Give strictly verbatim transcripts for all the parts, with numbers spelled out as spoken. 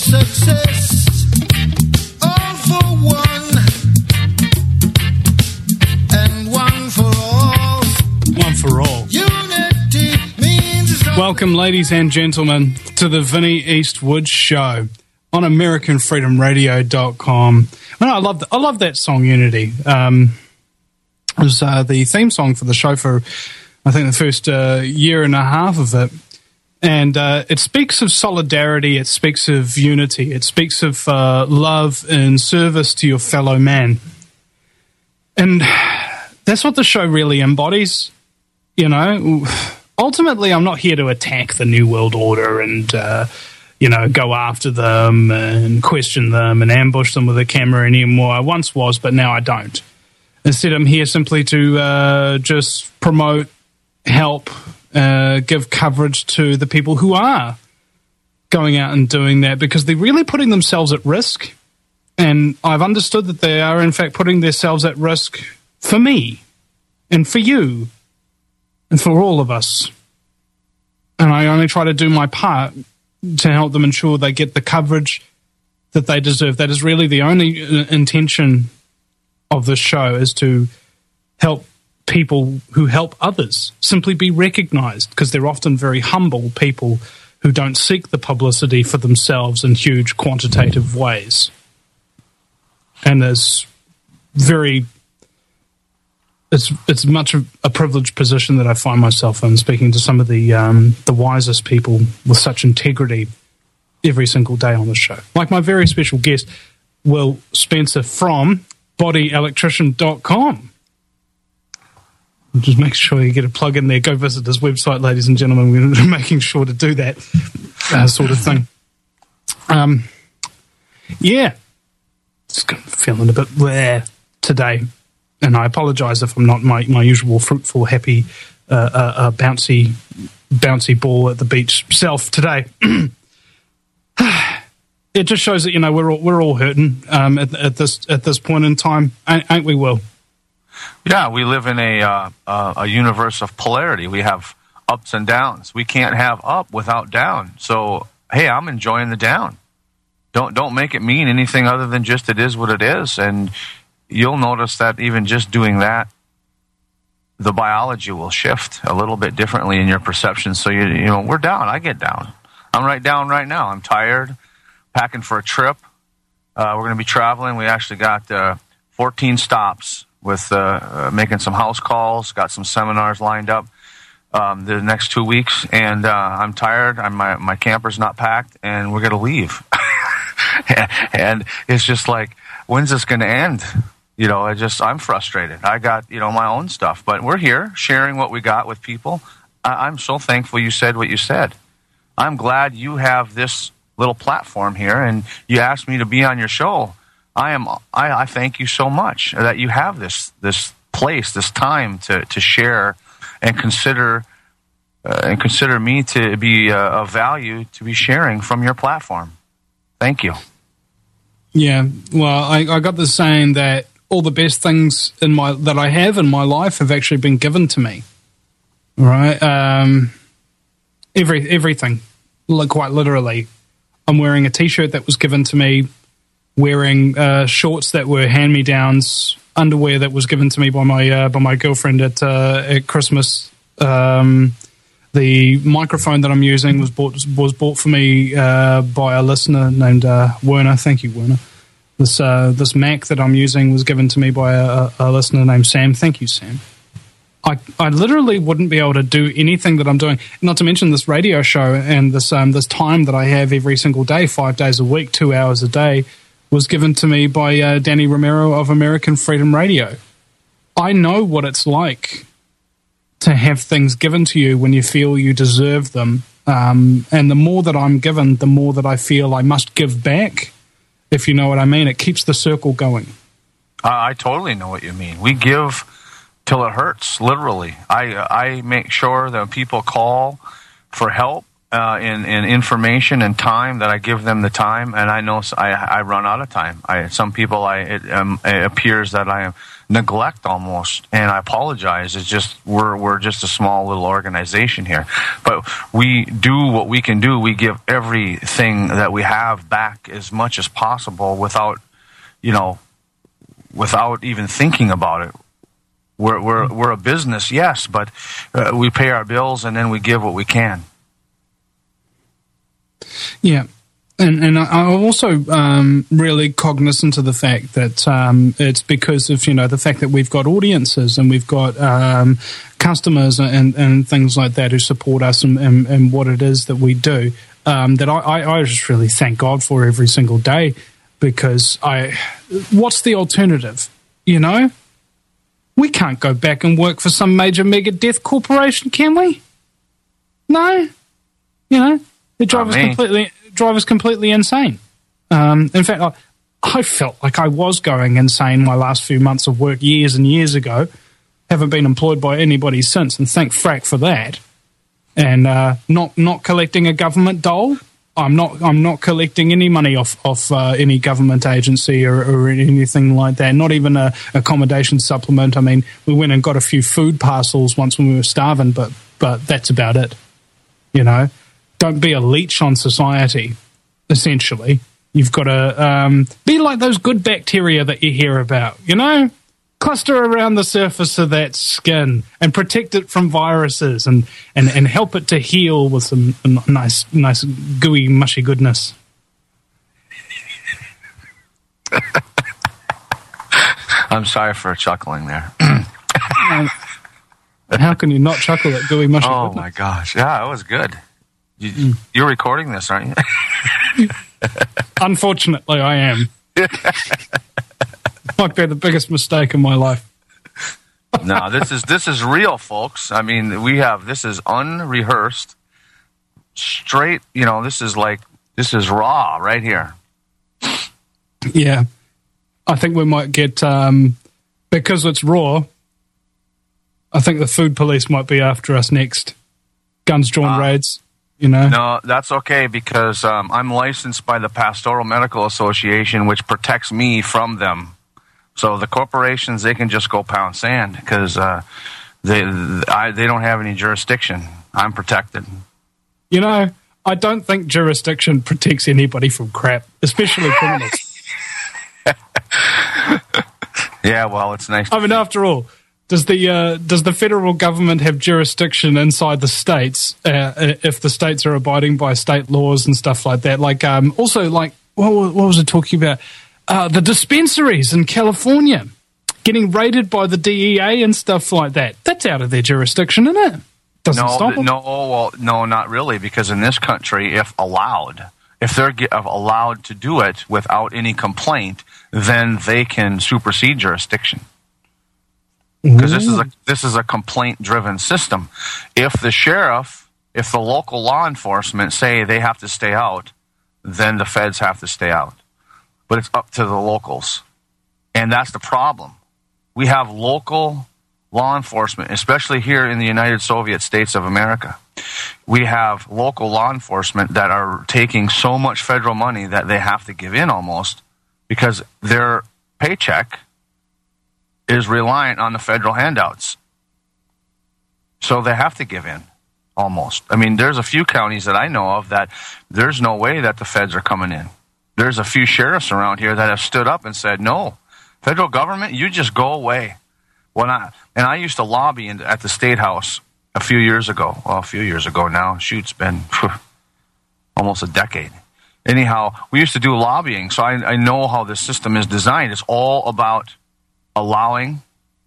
success, all for one, and one for all. One for all. Unity means... Welcome, ladies and gentlemen, to the Vinnie Eastwood Show on American Freedom Radio dot com. And I love, the, I love that song, Unity. Um, it was uh, the theme song for the show for, I think, the first uh, year and a half of it. And uh, it speaks of solidarity, it speaks of unity, it speaks of uh, love and service to your fellow man. And that's what the show really embodies, you know. Ultimately, I'm not here to attack the New World Order and, uh, you know, go after them and question them and ambush them with a camera anymore. I once was, but now I don't. Instead, I'm here simply to uh, just promote, help, Uh, give coverage to the people who are going out and doing that, because they're really putting themselves at risk. And I've understood that they are, in fact, putting themselves at risk for me and for you and for all of us. And I only try to do my part to help them ensure they get the coverage that they deserve. That is really the only intention of this show, is to help people who help others simply be recognized, because they're often very humble people who don't seek the publicity for themselves in huge quantitative ways. And there's very it's it's much of a privileged position that I find myself in, speaking to some of the um, the wisest people with such integrity every single day on the show, like my very special guest, Will Spencer from body electrician dot com. Just make sure you get a plug in there. Go visit his website, ladies and gentlemen. We're making sure to do that uh, sort of thing. Um, yeah, just feeling a bit bleh today, and I apologise if I'm not my, my usual fruitful, happy, uh, uh, uh, bouncy, bouncy ball at the beach self today. It just shows that, you know, we're all, we're all hurting um, at, at this at this point in time, ain't, ain't we, Will? Yeah, we live in a uh, uh, a universe of polarity. We have ups and downs. We can't have up without down. So, hey, I'm enjoying the down. Don't don't make it mean anything other than just it is what it is. And you'll notice that even just doing that, the biology will shift a little bit differently in your perception. So, you, you know, we're down. I get down. I'm right down right now. I'm tired, packing for a trip. Uh, we're going to be traveling. We actually got uh, fourteen stops. With uh, uh, making some house calls, got some seminars lined up um, the next two weeks, and uh, I'm tired. I'm, my my camper's not packed, and we're gonna leave. And it's just like, when's this gonna end? You know, I just I'm frustrated. I got you know my own stuff, but we're here sharing what we got with people. I, I'm so thankful you said what you said. I'm glad you have this little platform here, and you asked me to be on your show. I am. I, I thank you so much that you have this this place, this time to, to share, and consider uh, and consider me to be uh, of value to be sharing from your platform. Thank you. Yeah. Well, I, I got this saying that all the best things in my that I have in my life have actually been given to me. Right. Um, every everything, like quite literally. I'm wearing a T-shirt that was given to me. Wearing uh, shorts that were hand-me-downs, underwear that was given to me by my uh, by my girlfriend at uh, at Christmas. Um, the microphone that I'm using was bought was bought for me uh, by a listener named uh, Werner. Thank you, Werner. This uh, this Mac that I'm using was given to me by a, a listener named Sam. Thank you, Sam. I I literally wouldn't be able to do anything that I'm doing. Not to mention this radio show and this um, this time that I have every single day, five days a week, two hours a day. Was given to me by uh, Danny Romero of American Freedom Radio. I know what it's like to have things given to you when you feel you deserve them. Um, and the more that I'm given, the more that I feel I must give back, if you know what I mean. It keeps the circle going. Uh, I totally know what you mean. We give till it hurts, literally. I, I make sure that when people call for help, uh, in, in information and time that I give them the time, and I know I, I run out of time. I, some people, I it, um, it appears that I neglect almost, and I apologize. It's just we're we're just a small little organization here, but we do what we can do. We give everything that we have back as much as possible without, you know, without even thinking about it. We're we're we're a business, yes, but uh, we pay our bills and then we give what we can. Yeah, and and I'm also um, really cognizant of the fact that um, it's because of, you know, the fact that we've got audiences and we've got um, customers and, and things like that who support us and, and, and what it is that we do. Um, that I, I, I just really thank God for every single day, because I, what's the alternative? You know, we can't go back and work for some major mega death corporation, can we? No, you know. The drive us completely drive us completely insane. Um, in fact, I, I felt like I was going insane my last few months of work years and years ago. Haven't been employed by anybody since, and thank frack for that. And uh, not not collecting a government dole. I'm not I'm not collecting any money off off uh, any government agency or, or anything like that. Not even a accommodation supplement. I mean, we went and got a few food parcels once when we were starving, but but that's about it. You know. Don't be a leech on society, essentially. You've got to um, be like those good bacteria that you hear about, you know? Cluster around the surface of that skin and protect it from viruses and, and, and help it to heal with some nice, nice gooey, mushy goodness. I'm sorry for chuckling there. um, how can you not chuckle at gooey, mushy oh, goodness? Oh, my gosh. Yeah, it was good. You, mm. You're recording this, aren't you? Unfortunately, I am. Might be the biggest mistake in my life. No, this is this is real, folks. I mean, we have this is unrehearsed, straight. You know, this is like this is raw right here. Yeah, I think we might get um, because it's raw. I think the food police might be after us next. Guns drawn uh, raids. You know? No, that's okay, because um, I'm licensed by the Pastoral Medical Association, which protects me from them. So the corporations, they can just go pound sand because uh, they I, they don't have any jurisdiction. I'm protected. You know, I don't think jurisdiction protects anybody from crap, especially criminals. Yeah, well, it's nice. I mean, after all, Does the uh, does the federal government have jurisdiction inside the states uh, if the states are abiding by state laws and stuff like that? Like, um, also, like, what, what was I talking about? Uh, the dispensaries in California getting raided by the D E A and stuff like that. That's out of their jurisdiction, isn't it? Doesn't no, stop them. No, well, no, not really, because in this country, if allowed, if they're allowed to do it without any complaint, then they can supersede jurisdiction. Because this is a this is a complaint-driven system. If the sheriff, if the local law enforcement say they have to stay out, then the feds have to stay out. But it's up to the locals, and that's the problem. We have local law enforcement, especially here in the United Soviet States of America. We have local law enforcement that are taking so much federal money that they have to give in almost, because their paycheck is reliant on the federal handouts. So they have to give in, almost. I mean, there's a few counties that I know of that there's no way that the feds are coming in. There's a few sheriffs around here that have stood up and said, no, federal government, you just go away. When I, and I used to lobby in, at the State House a few years ago. Well, a few years ago now. Shoot, it's been phew, almost a decade. Anyhow, we used to do lobbying, so I, I know how the system is designed. It's all about allowing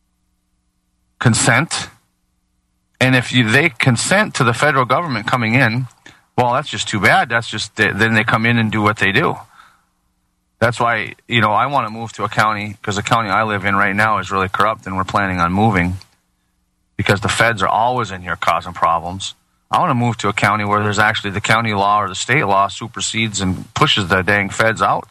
consent, and if you, they consent to the federal government coming in, well, that's just too bad. That's just then they come in and do what they do. That's why, you know, I want to move to a county, because the county I live in right now is really corrupt, and we're planning on moving because the feds are always in here causing problems. I want to move to a county where there's actually the county law or the state law supersedes and pushes the dang feds out.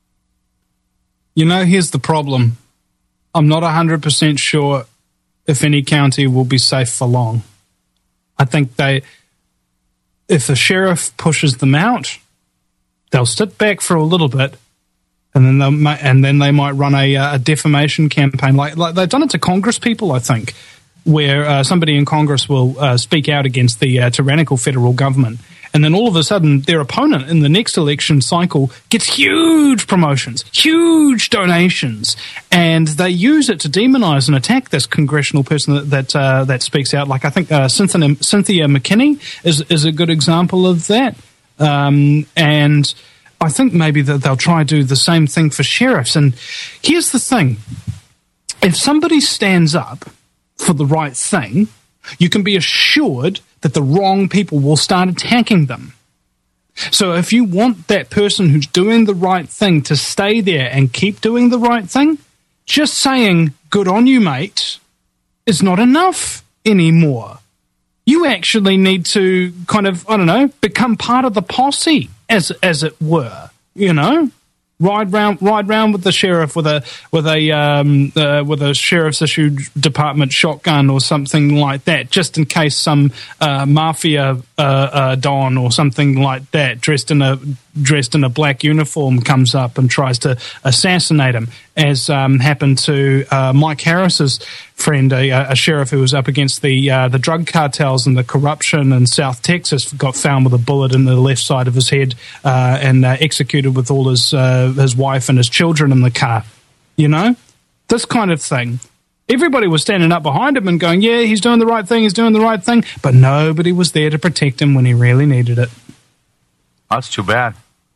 You know, here's the problem. I'm not one hundred percent sure if any county will be safe for long. I think they if the sheriff pushes them out, they'll sit back for a little bit, and then they might, and then they might run a, a defamation campaign. Like, like they've done it to Congress people, I think, where uh, somebody in Congress will uh, speak out against the uh, tyrannical federal government. And then all of a sudden, their opponent in the next election cycle gets huge promotions, huge donations, and they use it to demonize and attack this congressional person that that, uh, that speaks out. Like I think uh, Cynthia, Cynthia McKinney is is a good example of that. Um, and I think maybe that they'll try to do the same thing for sheriffs. And here's the thing: if somebody stands up for the right thing, you can be assured that the wrong people will start attacking them. So if you want that person who's doing the right thing to stay there and keep doing the right thing, just saying, good on you, mate, is not enough anymore. You actually need to kind of, I don't know, become part of the posse, as as it were, you know? Ride round, ride round with the sheriff with a with a um, uh, with a sheriff's issued department shotgun or something like that, just in case some uh, mafia uh, uh, don or something like that, dressed in a dressed in a black uniform, comes up and tries to assassinate him, as um, happened to uh, Mike Harris's friend, a, a sheriff who was up against the uh, the drug cartels and the corruption in South Texas, got found with a bullet in the left side of his head uh, and uh, executed with all his uh, his wife and his children in the car. You know, this kind of thing. Everybody was standing up behind him and going, yeah, he's doing the right thing, he's doing the right thing, but nobody was there to protect him when he really needed it. That's too bad.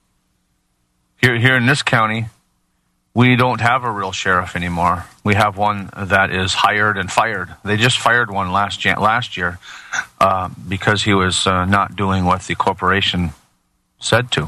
Here, here in this county, we don't have a real sheriff anymore. We have one that is hired and fired. They just fired one last jan- last year uh, because he was uh, not doing what the corporation said to.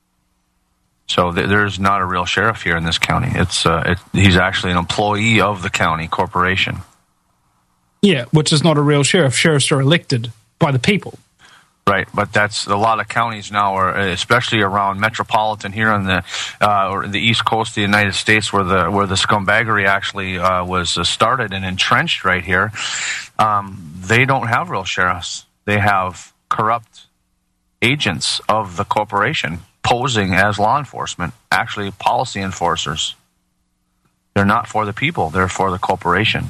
So th- there's not a real sheriff here in this county. It's uh, it, he's actually an employee of the county corporation. Yeah, which is not a real sheriff. Sheriffs are elected by the people. Right, but that's a lot of counties now, are especially around metropolitan here on the uh, or the east coast of the United States, where the where the scumbaggery actually uh, was started and entrenched right here. Um, they don't have real sheriffs. They have corrupt agents of the corporation posing as law enforcement, actually policy enforcers. They're not for the people; they're for the corporation.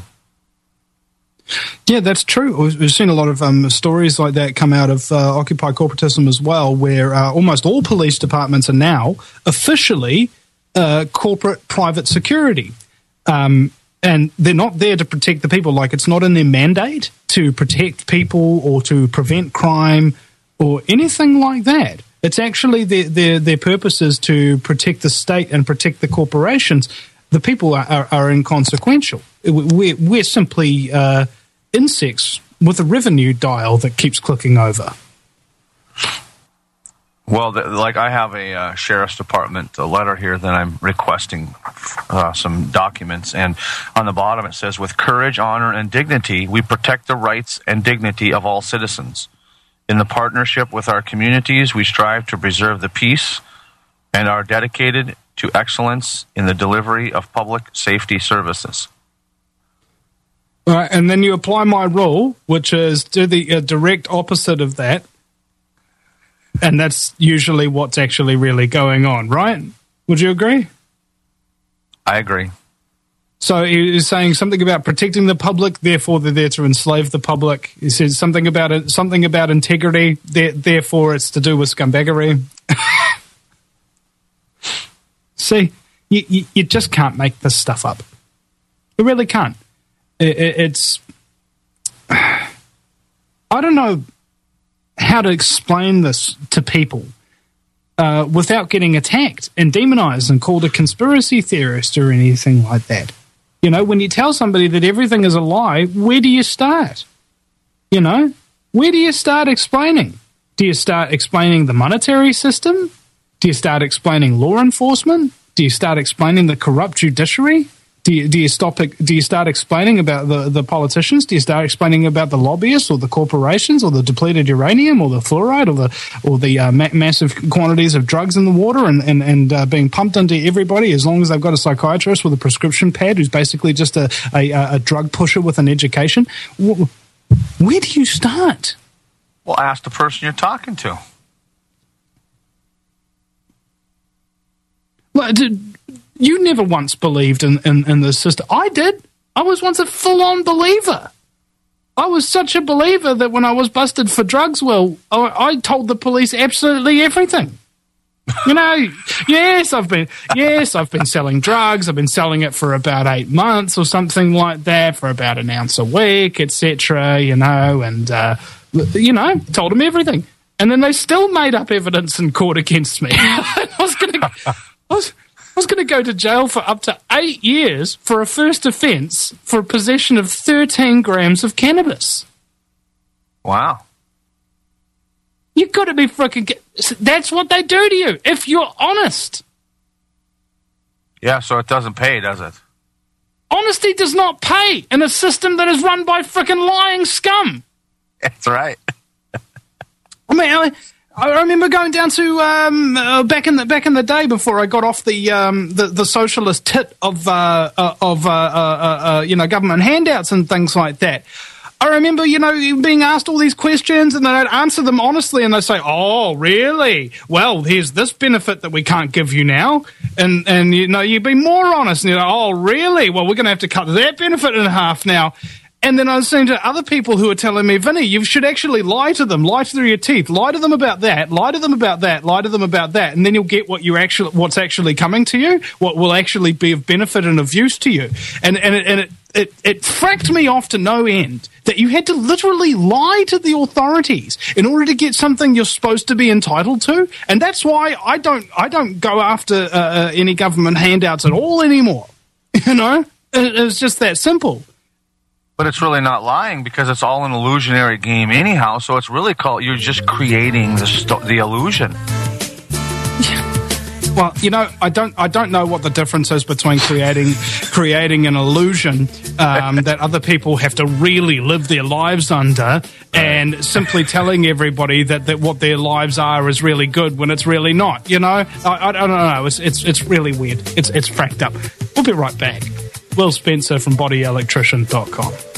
Yeah, that's true. We've seen a lot of um, stories like that come out of uh, Occupy corporatism as well, where uh, almost all police departments are now officially uh, corporate private security. Um, and they're not there to protect the people. Like, it's not in their mandate to protect people or to prevent crime or anything like that. It's actually their, their, their purpose is to protect the state and protect the corporations. The people are, are, are inconsequential. We're, we're simply uh, insects with a revenue dial that keeps clicking over. Well, the, like I have a uh, sheriff's department a letter here that I'm requesting uh, some documents, and on the bottom it says, with courage, honor, and dignity, we protect the rights and dignity of all citizens. In the partnership with our communities, we strive to preserve the peace and are dedicated to excellence in the delivery of public safety services. All right, and then you apply my rule, which is do the uh, direct opposite of that. And that's usually what's actually really going on, right? Would you agree? I agree. So he's saying something about protecting the public, therefore they're there to enslave the public. He says something about it, something about integrity, therefore it's to do with scumbaggery. See, you, you, you just can't make this stuff up. You really can't. It, it, it's... I don't know how to explain this to people uh, without getting attacked and demonized and called a conspiracy theorist or anything like that. You know, when you tell somebody that everything is a lie, where do you start? You know, where do you start explaining? Do you start explaining the monetary system? Do you start explaining law enforcement? Do you start explaining the corrupt judiciary? Do you, do you stop? Do you start explaining about the, the politicians? Do you start explaining about the lobbyists or the corporations or the depleted uranium or the fluoride or the or the uh, ma- massive quantities of drugs in the water and and, and uh, being pumped into everybody as long as they've got a psychiatrist with a prescription pad who's basically just a a, a drug pusher with an education? Where do you start? Well, ask the person you're talking to. Well, did, you never once believed in, in, in the system. I did. I was once a full-on believer. I was such a believer that when I was busted for drugs, well, I, I told the police absolutely everything. You know, yes, I've been, yes, I've been selling drugs. I've been selling it for about eight months or something like that, for about an ounce a week, et cetera. You know, and uh, you know, told them everything, and then they still made up evidence in court against me. I was going to, I was, I was going to go to jail for up to eight years for a first offence for possession of thirteen grams of cannabis. Wow. You've got to be freaking... That's what they do to you, if you're honest. Yeah, so it doesn't pay, does it? Honesty does not pay in a system that is run by freaking lying scum. That's right. I mean, I, I remember going down to um, uh, back in the back in the day before I got off the um, the, the socialist tit of uh, uh, of uh, uh, uh, you know government handouts and things like that. I remember, you know, being asked all these questions and then I'd answer them honestly and they'd say, oh, really? Well, here's this benefit that we can't give you now. And, and you know, you'd be more honest. And you're like, oh, really? Well, we're going to have to cut that benefit in half now. And then I was saying to other people who were telling me, Vinny, you should actually lie to them, lie through your teeth, lie to them about that, lie to them about that, lie to them about that, and then you'll get what you actually, what's actually coming to you, what will actually be of benefit and of use to you. And and it, and it it it fracked me off to no end that you had to literally lie to the authorities in order to get something you're supposed to be entitled to. And that's why I don't I don't go after uh, uh, any government handouts at all anymore. You know, it, it's just that simple. But it's really not lying because it's all an illusionary game anyhow. So it's really called, you're just creating the sto- the illusion. Well, you know, I don't I don't know what the difference is between creating creating an illusion um, that other people have to really live their lives under and simply telling everybody that, that what their lives are is really good when it's really not. You know, I, I, I don't know. It's it's it's really weird. It's it's fracked up. We'll be right back. Will Spencer from body electrician dot com.